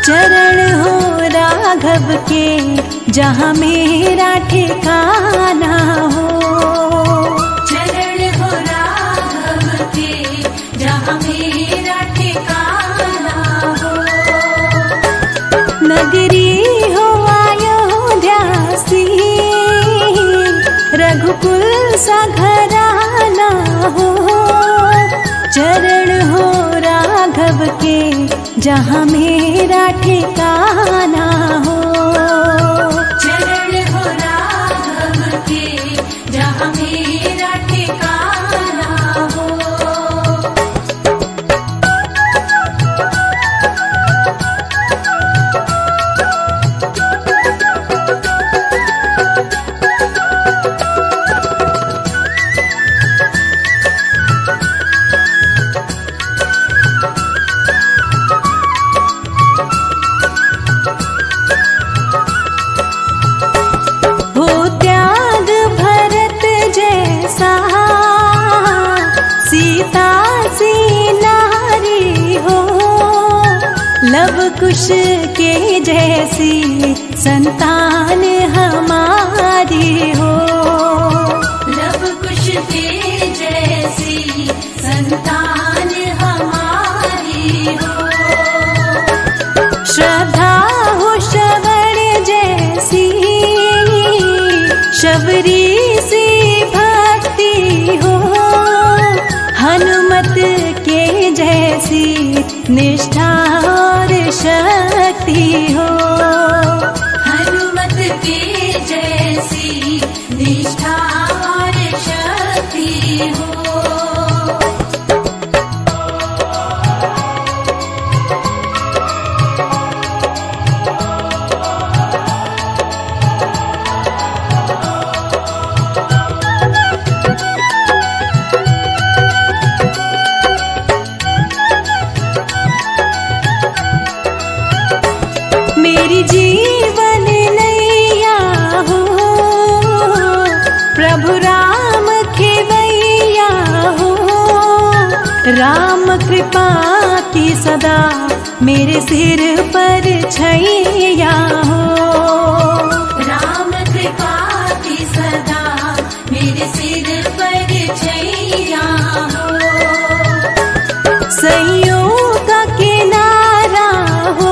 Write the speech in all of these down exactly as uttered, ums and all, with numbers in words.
चरण हो राघव के जहाँ मेरा ठिकाना हो। चरण हो राघव के जहाँ मेरा ठिकाना हो। नगरी हो अयोध्या सी, रघुकुल सा घराना हो। चरण हो राघव के जहाँ मेरा ठिकाना हो। चरण हो राघव के जहाँ मेरा ठिकाना हो। लव कुश के जैसी संतान हमारी हो। लव कुश के जैसी संतान हमारी हो। श्रद्धा हो श्रवण जैसी, शबरी सी भक्ति हो। हनुमत के जैसी निष्ठा और शक्ति हो। हनुमत के जैसी निष्ठा और शक्ति हो। मेरी जीवन नैया हो, प्रभु राम खेवैया हो। राम कृपा की सदा मेरे सिर पर छैया हो। राम कृपा की सदा मेरे सिर पर छैया हो। संयोग का किनारा हो,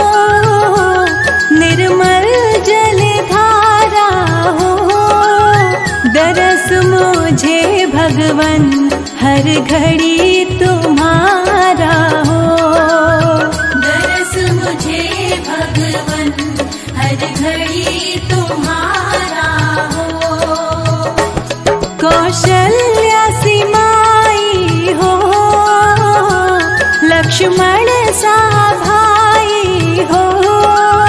निर्मल जल धारा हो। दरस मुझे भगवन हर घड़ी तुम्हारा हो। दरस मुझे भगवन हर घड़ी तुम्हारा हो। कौशल्या सी माई हो, लक्ष्मण सा भाई हो।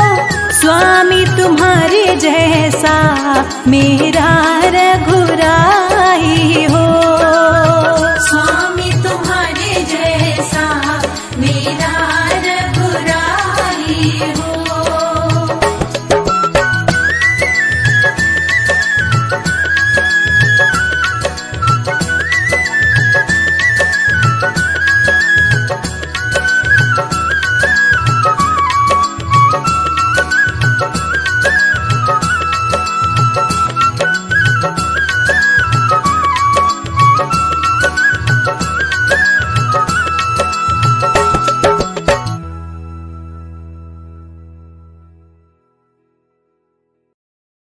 स्वामी तुम्हारे जैसा मेरा रघुराई